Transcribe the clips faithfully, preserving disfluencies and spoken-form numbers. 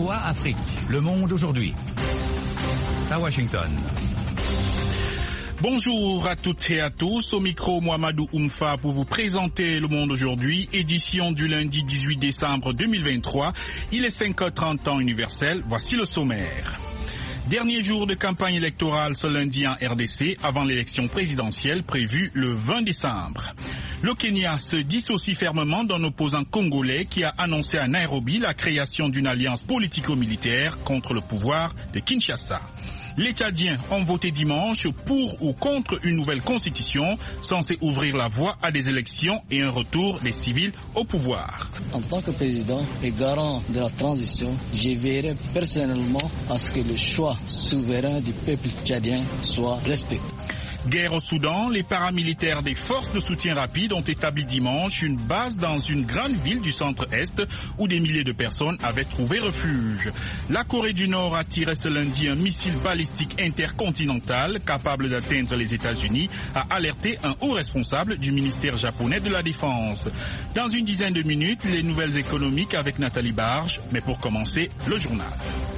V O A Afrique, Le Monde aujourd'hui. À Washington. Bonjour à toutes et à tous, au micro Mohamedou Oumfa pour vous présenter Le Monde aujourd'hui, édition du lundi dix-huit décembre deux mille vingt-trois. Il est cinq heures trente temps universel, voici le sommaire. Dernier jour de campagne électorale ce lundi en R D C avant l'élection présidentielle prévue le vingt décembre. Le Kenya se dissocie fermement d'un opposant congolais qui a annoncé à Nairobi la création d'une alliance politico-militaire contre le pouvoir de Kinshasa. Les Tchadiens ont voté dimanche pour ou contre une nouvelle constitution censée ouvrir la voie à des élections et un retour des civils au pouvoir. En tant que président et garant de la transition, je veillerai personnellement à ce que le choix souverain du peuple tchadien soit respecté. Guerre au Soudan, les paramilitaires des forces de soutien rapide ont établi dimanche une base dans une grande ville du centre-est où des milliers de personnes avaient trouvé refuge. La Corée du Nord a tiré ce lundi un missile balistique intercontinental capable d'atteindre les États-Unis, a alerté un haut responsable du ministère japonais de la Défense. Dans une dizaine de minutes, les nouvelles économiques avec Nathalie Barge, mais pour commencer, le journal.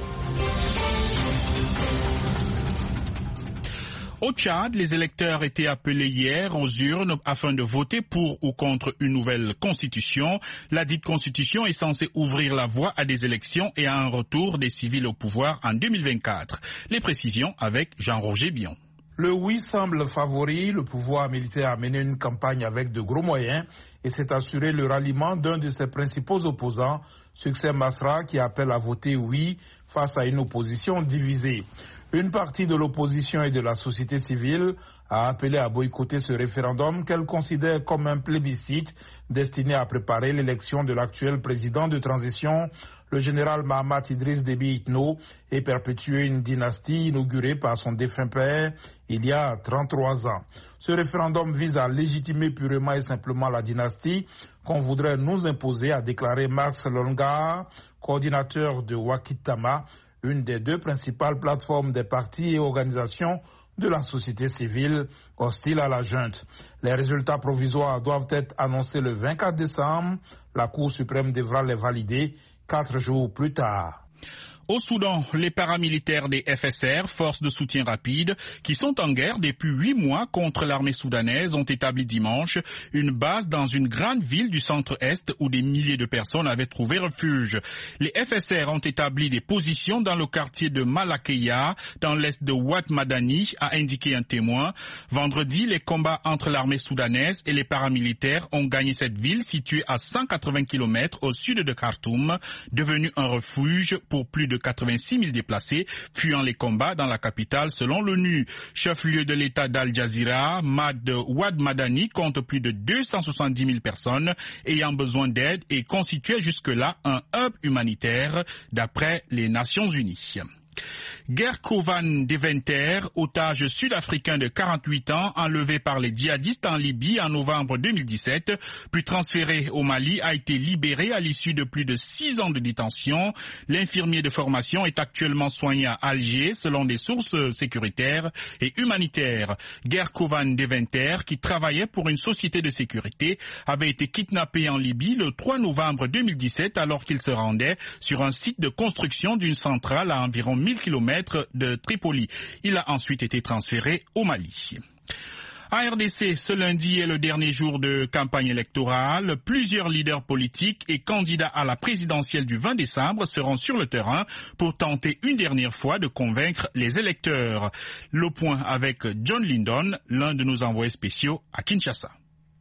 Au Tchad, les électeurs étaient appelés hier aux urnes afin de voter pour ou contre une nouvelle constitution. La dite constitution est censée ouvrir la voie à des élections et à un retour des civils au pouvoir en deux mille vingt-quatre. Les précisions avec Jean-Roger Bion. Le oui semble favori. Le pouvoir militaire a mené une campagne avec de gros moyens et s'est assuré le ralliement d'un de ses principaux opposants, Succès Masra, qui appelle à voter oui face à une opposition divisée. Une partie de l'opposition et de la société civile a appelé à boycotter ce référendum qu'elle considère comme un plébiscite destiné à préparer l'élection de l'actuel président de transition, le général Mahamat Idriss Déby Itno, et perpétuer une dynastie inaugurée par son défunt père il y a trente-trois ans. Ce référendum vise à légitimer purement et simplement la dynastie qu'on voudrait nous imposer, a déclaré Max Longar, coordinateur de Wakitama, une des deux principales plateformes des partis et organisations de la société civile hostile à la junte. Les résultats provisoires doivent être annoncés le vingt-quatre décembre. La Cour suprême devra les valider quatre jours plus tard. Au Soudan, les paramilitaires des F S R, forces de soutien rapide, qui sont en guerre depuis huit mois contre l'armée soudanaise, ont établi dimanche une base dans une grande ville du centre-est où des milliers de personnes avaient trouvé refuge. Les F S R ont établi des positions dans le quartier de Malakeya, dans l'est de Ouad Madani, a indiqué un témoin. Vendredi, les combats entre l'armée soudanaise et les paramilitaires ont gagné cette ville située à cent quatre-vingts kilomètres au sud de Khartoum, devenue un refuge pour plus de quatre-vingt-six mille déplacés fuyant les combats dans la capitale selon l'ONU. Chef-lieu de l'État d'Al Jazeera, Mad Ouad Madani compte plus de deux cent soixante-dix mille personnes ayant besoin d'aide et constituait jusque-là un hub humanitaire d'après les Nations Unies. Gerkovan Deventer, otage sud-africain de quarante-huit ans, enlevé par les djihadistes en Libye en novembre deux mille dix-sept, puis transféré au Mali, a été libéré à l'issue de plus de six ans de détention. L'infirmier de formation est actuellement soigné à Alger, selon des sources sécuritaires et humanitaires. Gerkovan Deventer, qui travaillait pour une société de sécurité, avait été kidnappé en Libye le trois novembre deux mille dix-sept alors qu'il se rendait sur un site de construction d'une centrale à environ mille kilomètres de Tripoli. Il a ensuite été transféré au Mali. En R D C, ce lundi est le dernier jour de campagne électorale. Plusieurs leaders politiques et candidats à la présidentielle du vingt décembre seront sur le terrain pour tenter une dernière fois de convaincre les électeurs. Le point avec John Lindon, l'un de nos envoyés spéciaux à Kinshasa.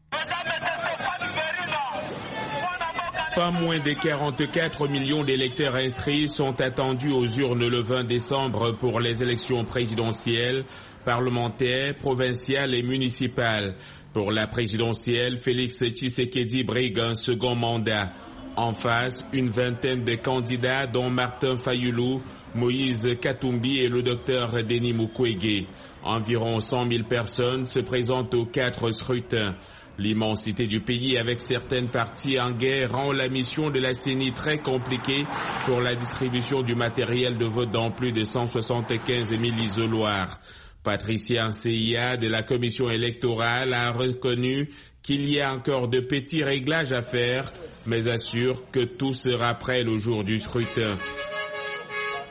Pas moins de quarante-quatre millions d'électeurs inscrits sont attendus aux urnes le vingt décembre pour les élections présidentielles, parlementaires, provinciales et municipales. Pour la présidentielle, Félix Tshisekedi brigue un second mandat. En face, une vingtaine de candidats dont Martin Fayulu, Moïse Katumbi et le docteur Denis Mukwege. Environ cent mille personnes se présentent aux quatre scrutins. L'immensité du pays avec certaines parties en guerre rend la mission de la C E N I très compliquée pour la distribution du matériel de vote dans plus de cent soixante-quinze mille isoloirs. Patricia Nseya de la commission électorale a reconnu qu'il y a encore de petits réglages à faire, mais assure que tout sera prêt le jour du scrutin.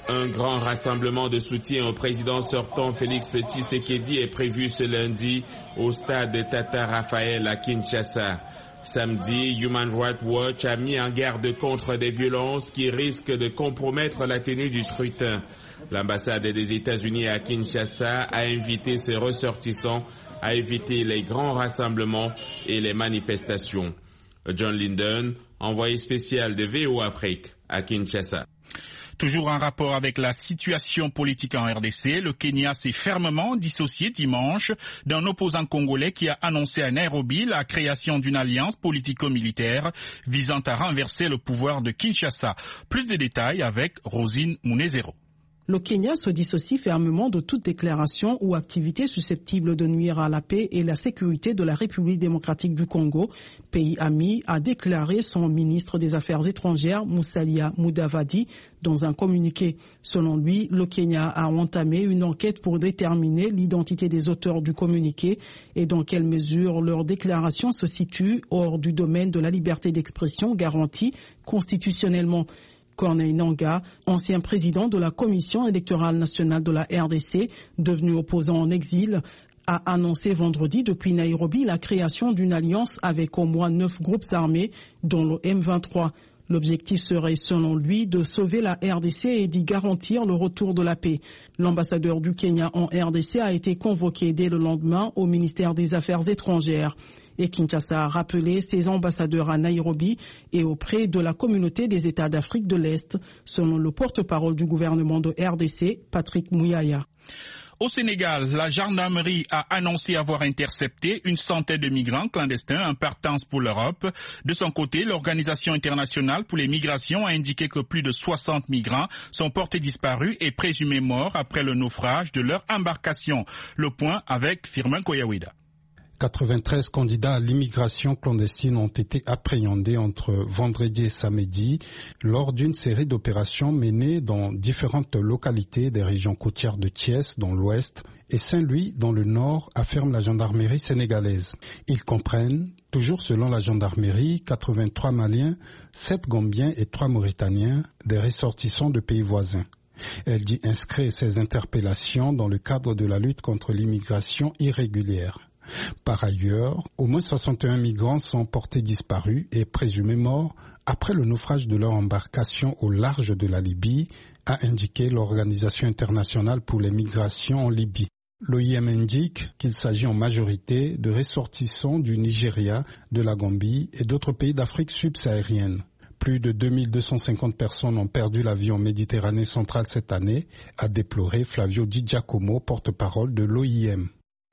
Un grand rassemblement de soutien au président sortant Félix Tshisekedi est prévu ce lundi au stade Tata Raphaël à Kinshasa. Samedi, Human Rights Watch a mis en garde contre des violences qui risquent de compromettre la tenue du scrutin. L'ambassade des États-Unis à Kinshasa a invité ses ressortissants à éviter les grands rassemblements et les manifestations. John Linden, envoyé spécial de V O Afrique à Kinshasa. Toujours en rapport avec la situation politique en R D C, le Kenya s'est fermement dissocié dimanche d'un opposant congolais qui a annoncé à Nairobi la création d'une alliance politico-militaire visant à renverser le pouvoir de Kinshasa. Plus de détails avec Rosine Munezero. Le Kenya se dissocie fermement de toute déclaration ou activité susceptible de nuire à la paix et la sécurité de la République démocratique du Congo. Pays ami, a déclaré son ministre des Affaires étrangères, Musalia Mudavadi, dans un communiqué. Selon lui, le Kenya a entamé une enquête pour déterminer l'identité des auteurs du communiqué et dans quelle mesure leur déclaration se situe hors du domaine de la liberté d'expression garantie constitutionnellement. Corneille Nangaa, ancien président de la Commission électorale nationale de la R D C, devenu opposant en exil, a annoncé vendredi depuis Nairobi la création d'une alliance avec au moins neuf groupes armés, dont le M vingt-trois. L'objectif serait, selon lui, de sauver la R D C et d'y garantir le retour de la paix. L'ambassadeur du Kenya en R D C a été convoqué dès le lendemain au ministère des Affaires étrangères. Et Kinshasa a rappelé ses ambassadeurs à Nairobi et auprès de la communauté des États d'Afrique de l'Est, selon le porte-parole du gouvernement de R D C, Patrick Mouyaya. Au Sénégal, la gendarmerie a annoncé avoir intercepté une centaine de migrants clandestins en partance pour l'Europe. De son côté, l'Organisation internationale pour les migrations a indiqué que plus de soixante migrants sont portés disparus et présumés morts après le naufrage de leur embarcation. Le point avec Firmin Koyawida. quatre-vingt-treize candidats à l'immigration clandestine ont été appréhendés entre vendredi et samedi lors d'une série d'opérations menées dans différentes localités des régions côtières de Thiès dans l'ouest et Saint-Louis dans le nord, affirme la gendarmerie sénégalaise. Ils comprennent, toujours selon la gendarmerie, quatre-vingt-trois Maliens, sept Gambiens et trois Mauritaniens, des ressortissants de pays voisins. Elle dit inscrire ces interpellations dans le cadre de la lutte contre l'immigration irrégulière. Par ailleurs, au moins soixante et un migrants sont portés disparus et présumés morts après le naufrage de leur embarcation au large de la Libye, a indiqué l'Organisation internationale pour les migrations en Libye. L'O I M indique qu'il s'agit en majorité de ressortissants du Nigeria, de la Gambie et d'autres pays d'Afrique subsaharienne. Plus de deux mille deux cent cinquante personnes ont perdu la vie en Méditerranée centrale cette année, a déploré Flavio Di Giacomo, porte-parole de l'O I M.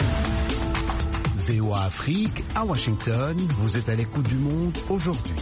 V O A Afrique, à Washington, vous êtes à l'écoute du monde aujourd'hui.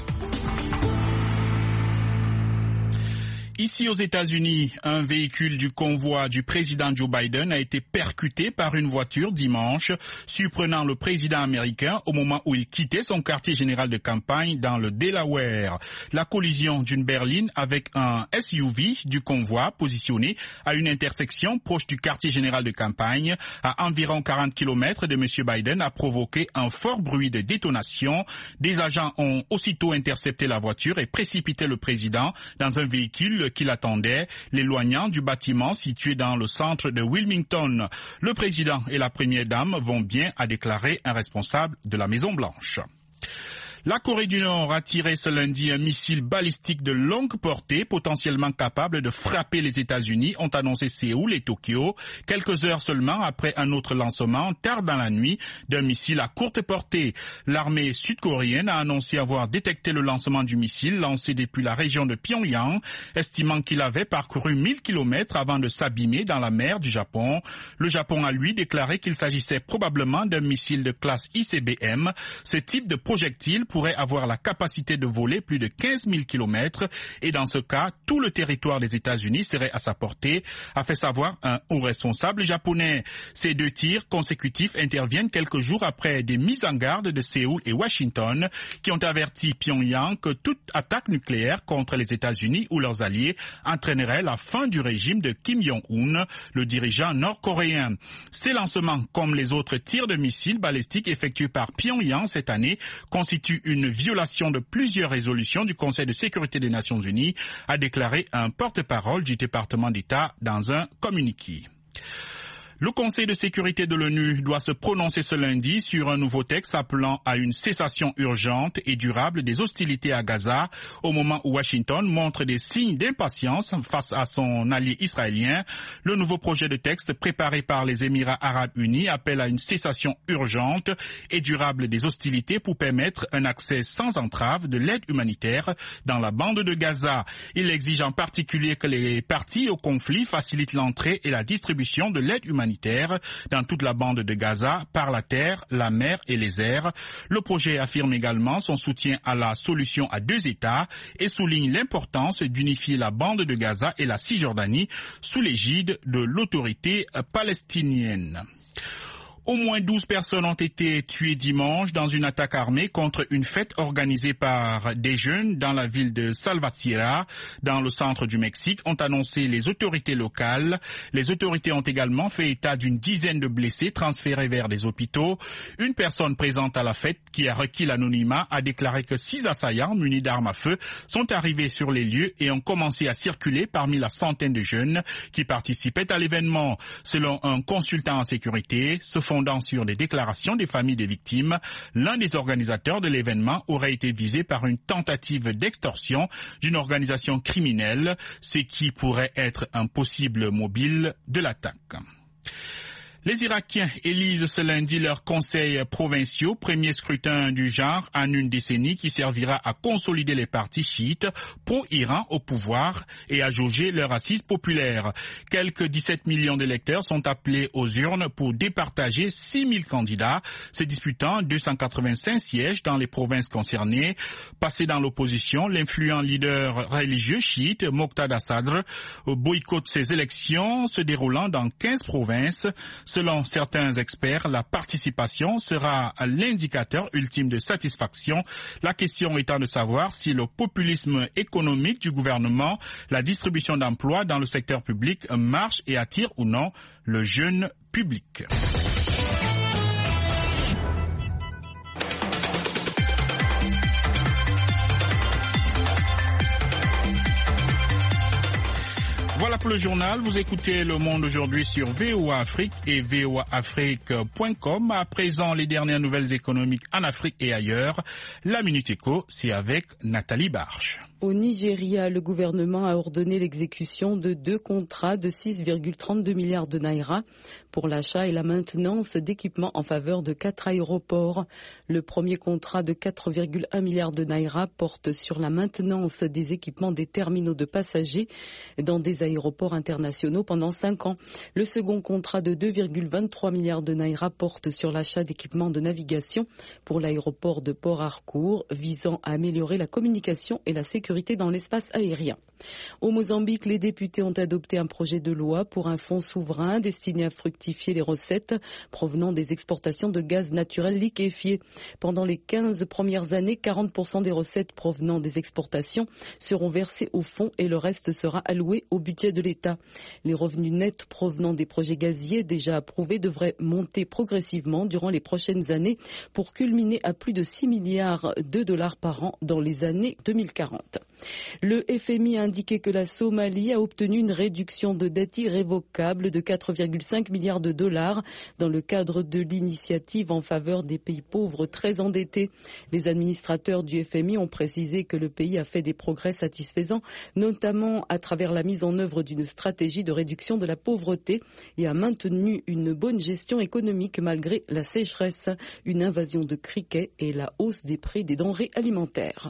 Ici aux États-Unis, un véhicule du convoi du président Joe Biden a été percuté par une voiture dimanche, surprenant le président américain au moment où il quittait son quartier général de campagne dans le Delaware. La collision d'une berline avec un S U V du convoi positionné à une intersection proche du quartier général de campagne à environ quarante kilomètres de M. Biden a provoqué un fort bruit de détonation. Des agents ont aussitôt intercepté la voiture et précipité le président dans un véhicule qui l'attendait, l'éloignant du bâtiment situé dans le centre de Wilmington. Le président et la première dame vont bien, a déclaré un responsable de la Maison-Blanche. La Corée du Nord a tiré ce lundi un missile balistique de longue portée potentiellement capable de frapper les États-Unis, ont annoncé Séoul et Tokyo, quelques heures seulement après un autre lancement, tard dans la nuit, d'un missile à courte portée. L'armée sud-coréenne a annoncé avoir détecté le lancement du missile lancé depuis la région de Pyongyang, estimant qu'il avait parcouru mille kilomètres avant de s'abîmer dans la mer du Japon. Le Japon a lui déclaré qu'il s'agissait probablement d'un missile de classe I C B M. Ce type de projectile pourrait avoir la capacité de voler plus de quinze mille kilomètres et dans ce cas, tout le territoire des États-Unis serait à sa portée, a fait savoir un haut responsable japonais. Ces deux tirs consécutifs interviennent quelques jours après des mises en garde de Séoul et Washington qui ont averti Pyongyang que toute attaque nucléaire contre les États-Unis ou leurs alliés entraînerait la fin du régime de Kim Jong-un, le dirigeant nord-coréen. Ces lancements, comme les autres tirs de missiles balistiques effectués par Pyongyang cette année, constituent une violation de plusieurs résolutions du Conseil de sécurité des Nations Unies, a déclaré un porte-parole du département d'État dans un communiqué. Le Conseil de sécurité de l'ONU doit se prononcer ce lundi sur un nouveau texte appelant à une cessation urgente et durable des hostilités à Gaza, au moment où Washington montre des signes d'impatience face à son allié israélien. Le nouveau projet de texte préparé par les Émirats arabes unis appelle à une cessation urgente et durable des hostilités pour permettre un accès sans entrave de l'aide humanitaire dans la bande de Gaza. Il exige en particulier que les parties au conflit facilitent l'entrée et la distribution de l'aide humanitaire dans toute la bande de Gaza par la terre, la mer et les airs. Le projet affirme également son soutien à la solution à deux États et souligne l'importance d'unifier la bande de Gaza et la Cisjordanie sous l'égide de l'autorité palestinienne. Au moins douze personnes ont été tuées dimanche dans une attaque armée contre une fête organisée par des jeunes dans la ville de Salvatierra, dans le centre du Mexique, ont annoncé les autorités locales. Les autorités ont également fait état d'une dizaine de blessés transférés vers des hôpitaux. Une personne présente à la fête, qui a requis l'anonymat, a déclaré que six assaillants munis d'armes à feu sont arrivés sur les lieux et ont commencé à circuler parmi la centaine de jeunes qui participaient à l'événement. Selon un consultant en sécurité, ce fondant sur des déclarations des familles des victimes, l'un des organisateurs de l'événement aurait été visé par une tentative d'extorsion d'une organisation criminelle, ce qui pourrait être un possible mobile de l'attaque. Les Irakiens élisent ce lundi leurs conseils provinciaux, premier scrutin du genre en une décennie qui servira à consolider les partis chiites pro-Iran au pouvoir et à jauger leur assise populaire. Quelques dix-sept millions d'électeurs sont appelés aux urnes pour départager six mille candidats, se disputant deux cent quatre-vingt-cinq sièges dans les provinces concernées. Passé dans l'opposition, l'influent leader religieux chiite Moqtada Sadr boycotte ces élections se déroulant dans quinze provinces. Selon certains experts, la participation sera l'indicateur ultime de satisfaction. La question étant de savoir si le populisme économique du gouvernement, la distribution d'emplois dans le secteur public marche et attire ou non le jeune public. Voilà pour le journal. Vous écoutez Le Monde aujourd'hui sur V O A Afrique et V O A Afrique point com. À présent, les dernières nouvelles économiques en Afrique et ailleurs. La Minute Éco, c'est avec Nathalie Barche. Au Nigeria, le gouvernement a ordonné l'exécution de deux contrats de six virgule trente-deux milliards de naira pour l'achat et la maintenance d'équipements en faveur de quatre aéroports. Le premier contrat de quatre virgule un milliards de naira porte sur la maintenance des équipements des terminaux de passagers dans des aéroports internationaux pendant cinq ans. Le second contrat de deux virgule vingt-trois milliards de naira porte sur l'achat d'équipements de navigation pour l'aéroport de Port Harcourt, visant à améliorer la communication et la sécurité dans l'espace aérien. Au Mozambique, les députés ont adopté un projet de loi pour un fonds souverain destiné à fructifier les recettes provenant des exportations de gaz naturel liquéfié. Pendant les quinze premières années, quarante pour cent des recettes provenant des exportations seront versées au fonds et le reste sera alloué au budget de l'État. Les revenus nets provenant des projets gaziers déjà approuvés devraient monter progressivement durant les prochaines années pour culminer à plus de six milliards de dollars par an dans les années deux mille quarante. Le F M I a indiqué que la Somalie a obtenu une réduction de dette irrévocable de quatre virgule cinq milliards de dollars dans le cadre de l'initiative en faveur des pays pauvres très endettés. Les administrateurs du F M I ont précisé que le pays a fait des progrès satisfaisants, notamment à travers la mise en œuvre d'une stratégie de réduction de la pauvreté et a maintenu une bonne gestion économique malgré la sécheresse, une invasion de criquets et la hausse des prix des denrées alimentaires.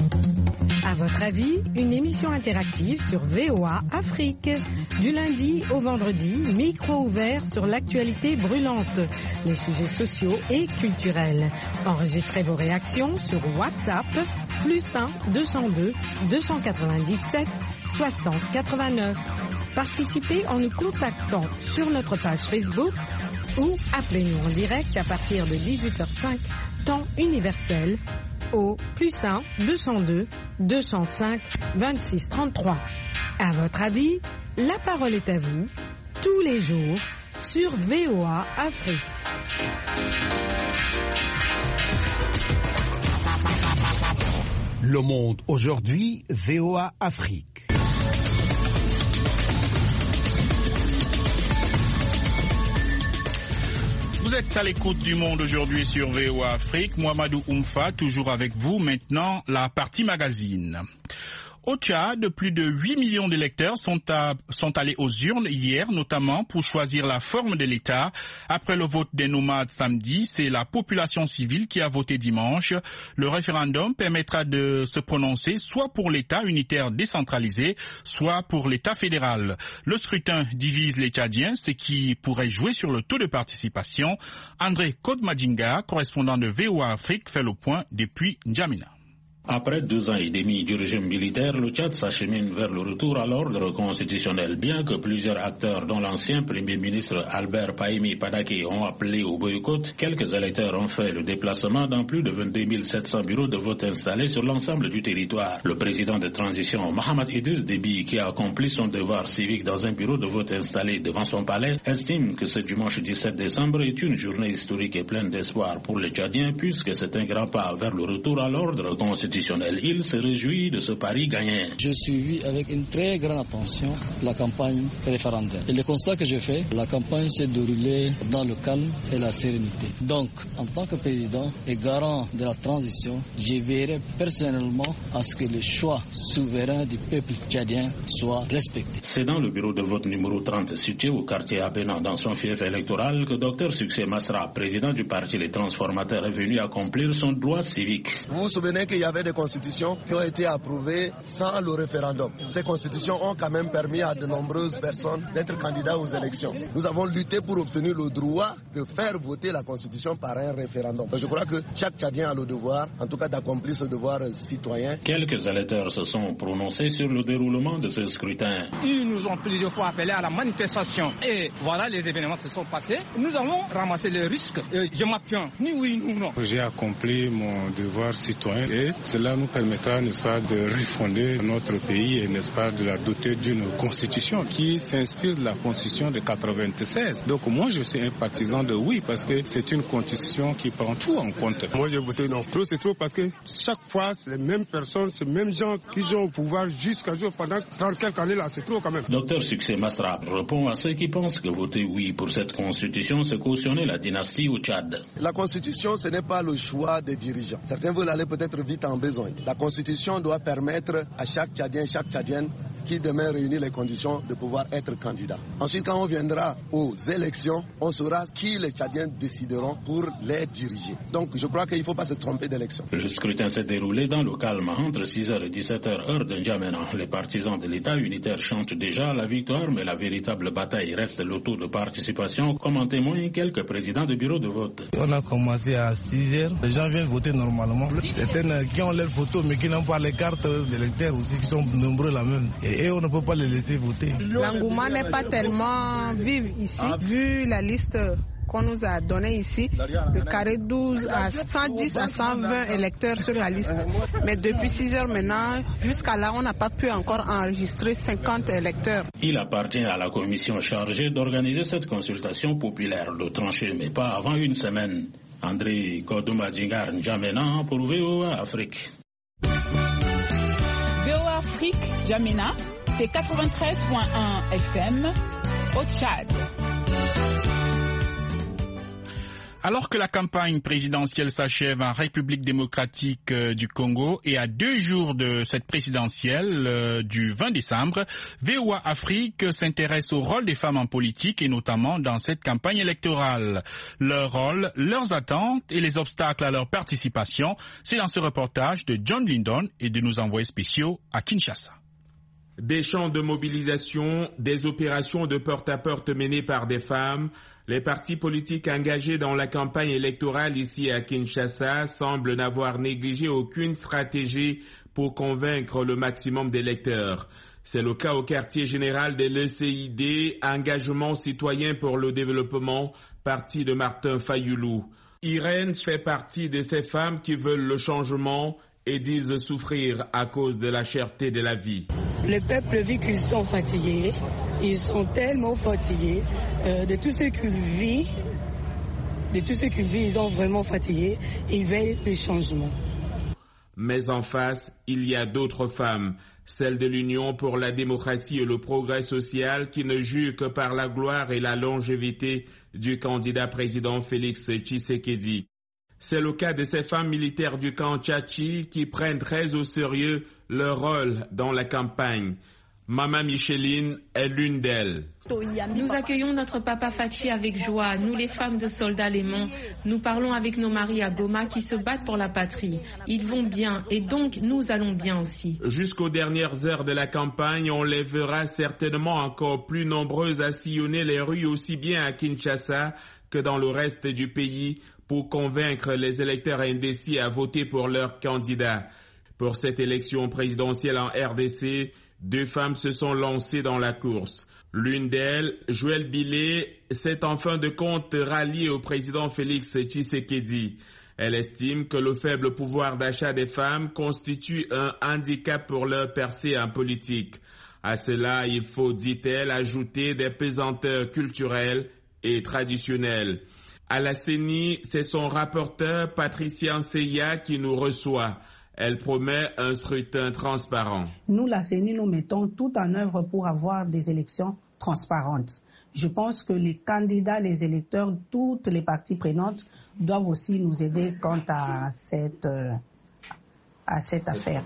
À votre avis, une émission interactive sur V O A Afrique. Du lundi au vendredi, micro ouvert sur l'actualité brûlante, les sujets sociaux et culturels. Enregistrez vos réactions sur WhatsApp, plus un deux cent deux deux cent quatre-vingt-dix-sept soixante quatre-vingt-neuf. Participez en nous contactant sur notre page Facebook ou appelez-nous en direct à partir de dix-huit heures cinq, temps universel, au plus un deux cent deux deux cent cinq vingt-six trente-trois. À votre avis, la parole est à vous, tous les jours, sur V O A Afrique. Le Monde aujourd'hui, V O A Afrique. Vous êtes à l'écoute du Monde aujourd'hui sur V O A Afrique. Mohamedou Oumfa, toujours avec vous. Maintenant, la partie magazine. Au Tchad, plus de huit millions d'électeurs sont, à, sont allés aux urnes hier, notamment pour choisir la forme de l'État. Après le vote des nomades samedi, c'est la population civile qui a voté dimanche. Le référendum permettra de se prononcer soit pour l'État unitaire décentralisé, soit pour l'État fédéral. Le scrutin divise les Tchadiens, ce qui pourrait jouer sur le taux de participation. André Kodmadinga, correspondant de V O A Afrique, fait le point depuis N'Djamena. Après deux ans et demi du régime militaire, le Tchad s'achemine vers le retour à l'ordre constitutionnel. Bien que plusieurs acteurs, dont l'ancien Premier ministre Albert Pahimi Padake, ont appelé au boycott, quelques électeurs ont fait le déplacement dans plus de vingt-deux mille sept cents bureaux de vote installés sur l'ensemble du territoire. Le président de transition, Mohamed Idriss Déby, qui a accompli son devoir civique dans un bureau de vote installé devant son palais, estime que ce dimanche dix-sept décembre est une journée historique et pleine d'espoir pour les Tchadiens, puisque c'est un grand pas vers le retour à l'ordre constitutionnel. Il se réjouit de ce pari gagnant. Je suis avec une très grande attention la campagne référendaire. Et le constat que j'ai fait, la campagne s'est déroulée dans le calme et la sérénité. Donc, en tant que président et garant de la transition, je veillerai personnellement à ce que le choix souverain du peuple tchadien soit respecté. C'est dans le bureau de vote numéro trente, situé au quartier Abénan, dans son fief électoral, que Dr Succès Masra, président du parti Les Transformateurs, est venu accomplir son droit civique. Vous vous souvenez qu'il y avait des constitutions qui ont été approuvées sans le référendum. Ces constitutions ont quand même permis à de nombreuses personnes d'être candidats aux élections. Nous avons lutté pour obtenir le droit de faire voter la constitution par un référendum. Je crois que chaque Tchadien a le devoir, en tout cas d'accomplir ce devoir citoyen. Quelques électeurs se sont prononcés sur le déroulement de ce scrutin. Ils nous ont plusieurs fois appelés à la manifestation et voilà, les événements se sont passés. Nous allons ramasser les risques. Et je m'abstiens, ni oui ni non. J'ai accompli mon devoir citoyen et cela nous permettra, n'est-ce pas, de refonder notre pays et, n'est-ce pas, de la doter d'une constitution qui s'inspire de la constitution de quatre-vingt-seize. Donc moi, je suis un partisan de oui parce que c'est une constitution qui prend tout en compte. Moi, j'ai voté non. Trop, c'est trop parce que chaque fois, c'est les mêmes personnes, c'est les mêmes gens qui sont au pouvoir jusqu'à jour pendant trente quelques années là, c'est trop quand même. Docteur Succès Masra répond à ceux qui pensent que voter oui pour cette constitution, c'est cautionner la dynastie au Tchad. La constitution, ce n'est pas le choix des dirigeants. Certains veulent aller peut-être vite en besoin. La constitution doit permettre à chaque Tchadien, chaque Tchadienne qui demain réunit les conditions de pouvoir être candidat. Ensuite, quand on viendra aux élections, on saura qui les Tchadiens décideront pour les diriger. Donc, je crois qu'il ne faut pas se tromper d'élection. Le scrutin s'est déroulé dans le calme entre six heures et dix-sept heures heure de N'Djamena. Les partisans de l'État unitaire chantent déjà la victoire, mais la véritable bataille reste le taux de participation, comme en témoignent quelques présidents de bureaux de vote. On a commencé à six heures. Les gens viennent voter normalement. Certaines qui ont leurs photos, mais qui n'ont pas les cartes d'électeurs aussi, qui sont nombreux là même. Et Et on ne peut pas les laisser voter. L'engouement n'est pas tellement vif ici, vu la liste qu'on nous a donnée ici, le carré douze à cent dix à cent vingt électeurs sur la liste. Mais depuis six heures maintenant, jusqu'à là, on n'a pas pu encore enregistrer cinquante électeurs. Il appartient à la commission chargée d'organiser cette consultation populaire, de trancher, mais pas avant une semaine. André Kodoumadingar N'Djamena pour V O A Afrique. V O A Afrique, N'Djamena, c'est quatre-vingt-treize virgule un F M au Tchad. Alors que la campagne présidentielle s'achève en République démocratique euh, du Congo et à deux jours de cette présidentielle euh, du vingt décembre, V O A Afrique s'intéresse au rôle des femmes en politique et notamment dans cette campagne électorale. Leur rôle, leurs attentes et les obstacles à leur participation, c'est dans ce reportage de John Lindon et de nos envoyés spéciaux à Kinshasa. Des champs de mobilisation, des opérations de porte-à-porte menées par des femmes, les partis politiques engagés dans la campagne électorale ici à Kinshasa semblent n'avoir négligé aucune stratégie pour convaincre le maximum d'électeurs. C'est le cas au quartier général de l'E C I D, Engagement citoyen pour le développement, parti de Martin Fayoulou. Irène fait partie de ces femmes qui veulent le changement et disent souffrir à cause de la cherté de la vie. Le peuple vit qu'ils sont fatigués, ils sont tellement fatigués euh, de tout ce qu'ils vivent, de tout ce qu'ils vivent, ils sont vraiment fatigués, ils veulent le changement. Mais en face, il y a d'autres femmes, celles de l'Union pour la démocratie et le progrès social qui ne jurent que par la gloire et la longévité du candidat président Félix Tshisekedi. C'est le cas de ces femmes militaires du camp Tchachi qui prennent très au sérieux leur rôle dans la campagne. Mama Micheline est l'une d'elles. Nous accueillons notre papa Fachi avec joie, nous les femmes de soldats lémans. Nous parlons avec nos maris à Goma qui se battent pour la patrie. Ils vont bien et donc nous allons bien aussi. Jusqu'aux dernières heures de la campagne, on les verra certainement encore plus nombreuses à sillonner les rues aussi bien à Kinshasa que dans le reste du pays pour convaincre les électeurs indécis à voter pour leur candidat. Pour cette élection présidentielle en R D C, deux femmes se sont lancées dans la course. L'une d'elles, Joëlle Billet, s'est en fin de compte ralliée au président Félix Tshisekedi. Elle estime que le faible pouvoir d'achat des femmes constitue un handicap pour leur percée en politique. À cela, il faut, dit-elle, ajouter des pesanteurs culturelles et traditionnelles. À la C E N I, c'est son rapporteur Patricia Nseya qui nous reçoit. Elle promet un scrutin transparent. Nous, la C E N I, nous mettons tout en œuvre pour avoir des élections transparentes. Je pense que les candidats, les électeurs, toutes les parties prenantes doivent aussi nous aider quant à cette, euh, à cette affaire.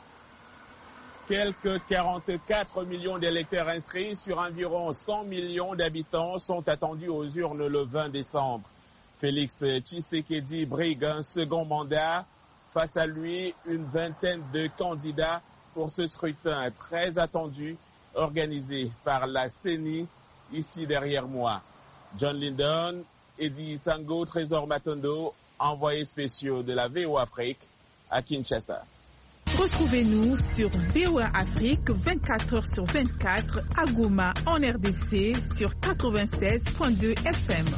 Quelques quarante-quatre millions d'électeurs inscrits sur environ cent millions d'habitants sont attendus aux urnes le vingt décembre. Félix Tshisekedi brigue un second mandat. Face à lui, une vingtaine de candidats pour ce scrutin très attendu, organisé par la C E N I, ici derrière moi. John Lyndon, Eddie Sango, Trésor Matondo, envoyés spéciaux de la V O A Afrique à Kinshasa. Retrouvez-nous sur V O A Afrique vingt-quatre heures sur vingt-quatre à Goma en R D C sur quatre-vingt-seize virgule deux F M.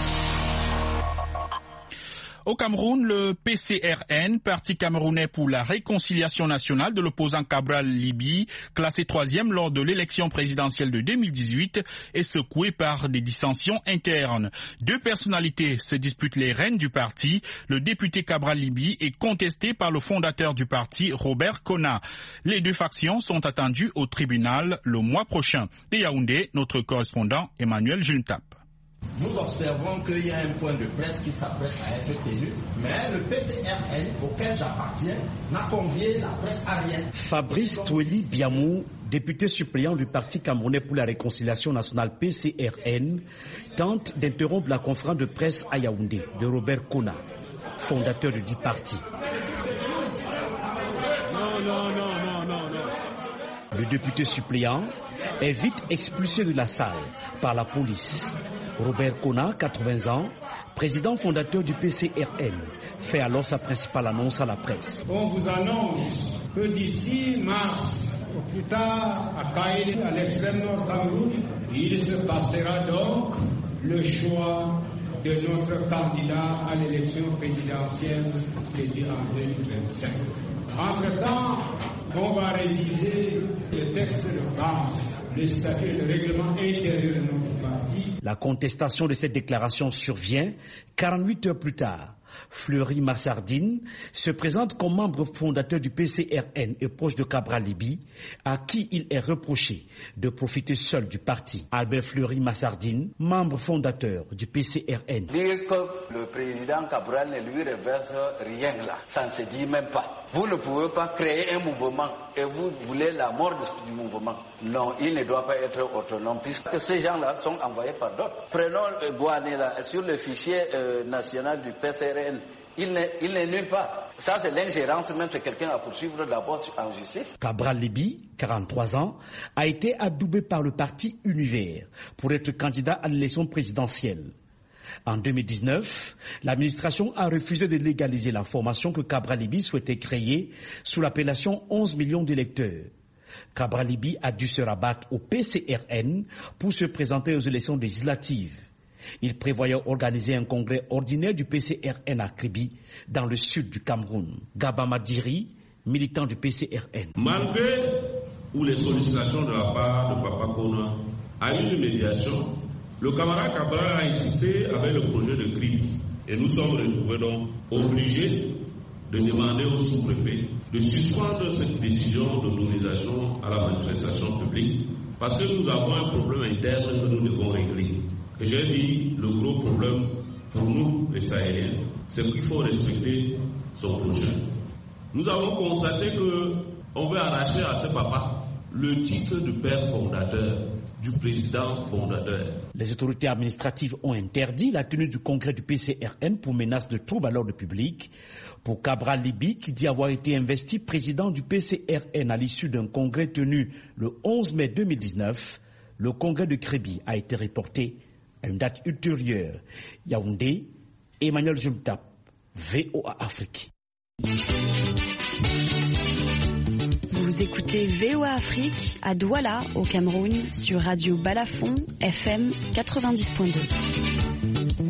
Au Cameroun, le P C R N, Parti camerounais pour la réconciliation nationale de l'opposant Cabral Libi, classé troisième lors de l'élection présidentielle de deux mille dix-huit, est secoué par des dissensions internes. Deux personnalités se disputent les rênes du parti. Le député Cabral Libi est contesté par le fondateur du parti, Robert Kona. Les deux factions sont attendues au tribunal le mois prochain. De Yaoundé, notre correspondant Emmanuel Juntap. Nous observons qu'il y a un point de presse qui s'apprête à être tenu, mais le P C R N, auquel j'appartiens, n'a convié la presse à rien. Fabrice Toueli Biamou, député suppléant du Parti camerounais pour la réconciliation nationale P C R N, tente d'interrompre la conférence de presse à Yaoundé de Robert Kona, fondateur du dit parti. Non, non, non, non, non, non. Le député suppléant est vite expulsé de la salle par la police. Robert Kona, quatre-vingts ans, président fondateur du P C R N, fait alors sa principale annonce à la presse. On vous annonce que d'ici mars, au plus tard, à Kaïl, à l'extrême nord Cameroun, il se passera donc le choix de notre candidat à l'élection présidentielle prévue en deux mille vingt-cinq. Entre-temps, on va réviser le texte de base, le statut et le règlement intérieur de notre parti. La contestation de cette déclaration survient quarante-huit heures plus tard. Fleury Massardine se présente comme membre fondateur du P C R N et proche de Cabral Libi, à qui il est reproché de profiter seul du parti. Albert Fleury Massardine, membre fondateur du P C R N. Dire que le président Cabral ne lui reverse rien là, ça ne se dit même pas. Vous ne pouvez pas créer un mouvement et vous voulez la mort du mouvement. Non, il ne doit pas être autonome puisque ces gens-là sont envoyés par d'autres. Prenons Gouané là, sur le fichier euh, national du P C R N. Il n'est, il n'est nulle part. Ça, c'est l'ingérence même de quelqu'un à poursuivre d'abord en justice. Cabral Libi, quarante-trois ans, a été adoubé par le parti Univers pour être candidat à l'élection présidentielle. En deux mille dix-neuf, l'administration a refusé de légaliser la formation que Cabral Libi souhaitait créer sous l'appellation onze millions d'électeurs. Cabral Libi a dû se rabattre au P C R N pour se présenter aux élections législatives. Il prévoyait organiser un congrès ordinaire du P C R N à Kribi, dans le sud du Cameroun. Gaba Madiri, militant du P C R N. Malgré ou les sollicitations de la part de Papa Kona à une médiation, le camarade Cabral a insisté avec le projet de Kribi. Et nous sommes retrouvés donc obligés de demander au sous-préfet de suspendre cette décision d'autorisation à la manifestation publique parce que nous avons un problème interne que nous devons régler. Et j'ai dit, le gros problème pour nous, les Sahéliens, c'est qu'il faut respecter son prochain. Nous avons constaté qu'on veut arracher à ce papa le titre de père fondateur, du président fondateur. Les autorités administratives ont interdit la tenue du congrès du P C R N pour menace de troubles à l'ordre public. Pour Cabral Libby, qui dit avoir été investi président du P C R N à l'issue d'un congrès tenu le onze mai deux mille dix-neuf, le congrès de Créby a été reporté à une date ultérieure. Yaoundé, Emmanuel Jumtap, V O A Afrique. Vous écoutez V O A Afrique à Douala, au Cameroun, sur Radio Balafon, F M quatre-vingt-dix point deux.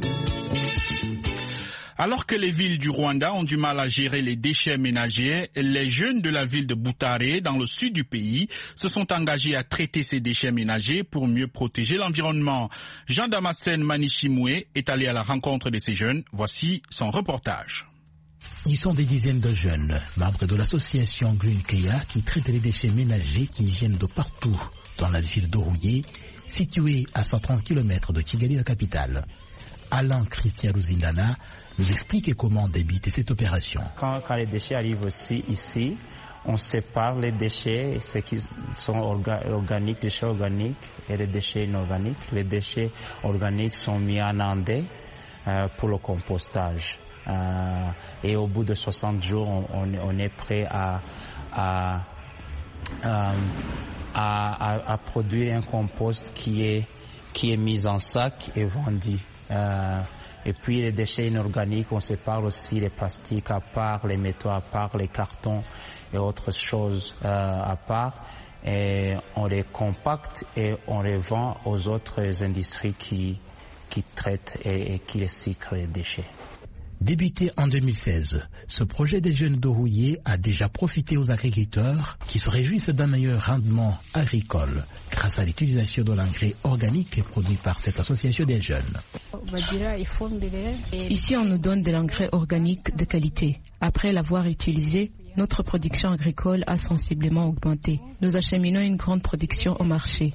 Alors que les villes du Rwanda ont du mal à gérer les déchets ménagers, les jeunes de la ville de Butare, dans le sud du pays, se sont engagés à traiter ces déchets ménagers pour mieux protéger l'environnement. Jean-Damascène Manichimoué est allé à la rencontre de ces jeunes. Voici son reportage. Ils sont des dizaines de jeunes, membres de l'association Green Kea, qui traite les déchets ménagers qui viennent de partout dans la ville d'Orouillé, située à cent trente kilomètres de Kigali, la capitale. Alain Christian Ruzindana nous explique comment débute cette opération. Quand, quand les déchets arrivent aussi ici, on sépare les déchets, ceux qui sont orga, organiques, déchets organiques et les déchets inorganiques. Les déchets organiques sont mis en andé euh, pour le compostage. Euh, et au bout de soixante jours, on, on, on est prêt à, à, à, à, à produire un compost qui est, qui est mis en sac et vendu. Euh, et puis les déchets inorganiques, on sépare aussi les plastiques à part, les métaux à part, les cartons et autres choses euh, à part. Et on les compacte et on les vend aux autres industries qui, qui traitent et, et qui recyclent les déchets. Débuté en deux mille seize, ce projet des jeunes d'Orouillé a déjà profité aux agriculteurs qui se réjouissent d'un meilleur rendement agricole grâce à l'utilisation de l'engrais organique produit par cette association des jeunes. Ici, on nous donne de l'engrais organique de qualité. Après l'avoir utilisé, notre production agricole a sensiblement augmenté. Nous acheminons une grande production au marché.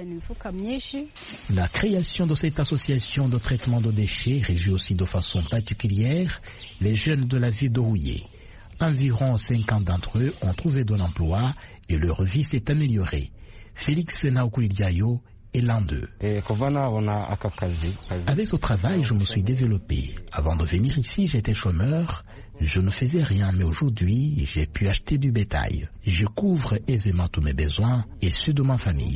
La création de cette association de traitement de déchets réjouit aussi de façon particulière les jeunes de la ville d'Orouillé. Environ cinquante d'entre eux ont trouvé de l'emploi et leur vie s'est améliorée. Félix Naokulidiayo est l'un d'eux. Avec ce travail, je me suis développé. Avant de venir ici, j'étais chômeur. Je ne faisais rien, mais aujourd'hui, j'ai pu acheter du bétail. Je couvre aisément tous mes besoins et ceux de ma famille.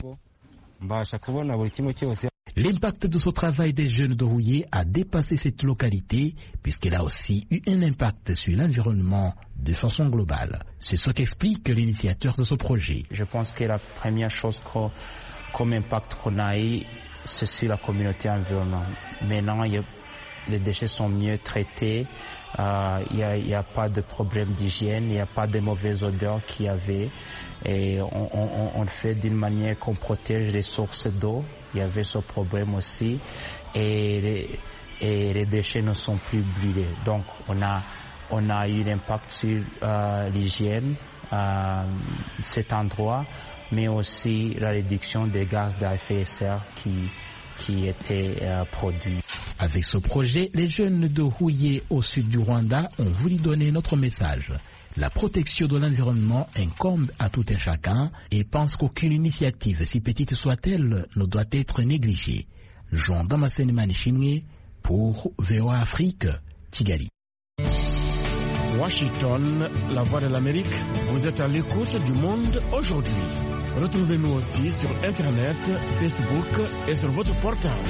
L'impact de ce travail des jeunes d'Orouillé a dépassé cette localité puisqu'elle a aussi eu un impact sur l'environnement de façon globale. C'est ce qu'explique l'initiateur de ce projet. Je pense que la première chose qu'on, comme impact qu'on a eu, c'est sur la communauté environnementale. Maintenant, il y a, les déchets sont mieux traités. Il euh, n'y a, a pas de problème d'hygiène, il n'y a pas de mauvaises odeurs qu'il y avait. Et on, on, on le fait d'une manière qu'on protège les sources d'eau. Il y avait ce problème aussi. Et les, et les déchets ne sont plus brûlés. Donc on a, on a eu l'impact sur euh, l'hygiène, euh, cet endroit, mais aussi la réduction des gaz à effet de serre qui qui était euh, produit. Avec ce projet, les jeunes de Rouillé au sud du Rwanda ont voulu donner notre message. La protection de l'environnement incombe à tout un chacun et pense qu'aucune initiative, si petite soit-elle, ne doit être négligée. Jean Damascène Manichimoué pour V O A Afrique, Kigali. Washington, la voix de l'Amérique, vous êtes à l'écoute du monde aujourd'hui. Retrouvez-nous aussi sur Internet, Facebook et sur votre portable.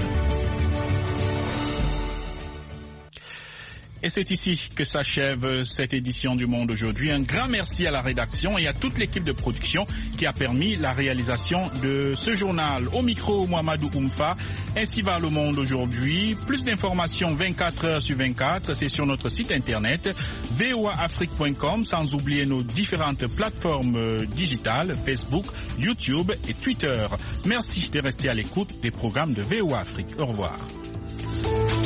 Et c'est ici que s'achève cette édition du Monde aujourd'hui. Un grand merci à la rédaction et à toute l'équipe de production qui a permis la réalisation de ce journal. Au micro, Mohamedou Oumfa. Ainsi va le Monde aujourd'hui. Plus d'informations vingt-quatre heures sur vingt-quatre, c'est sur notre site internet v o a afrique point com, sans oublier nos différentes plateformes digitales, Facebook, YouTube et Twitter. Merci de rester à l'écoute des programmes de V O A Afrique. Au revoir.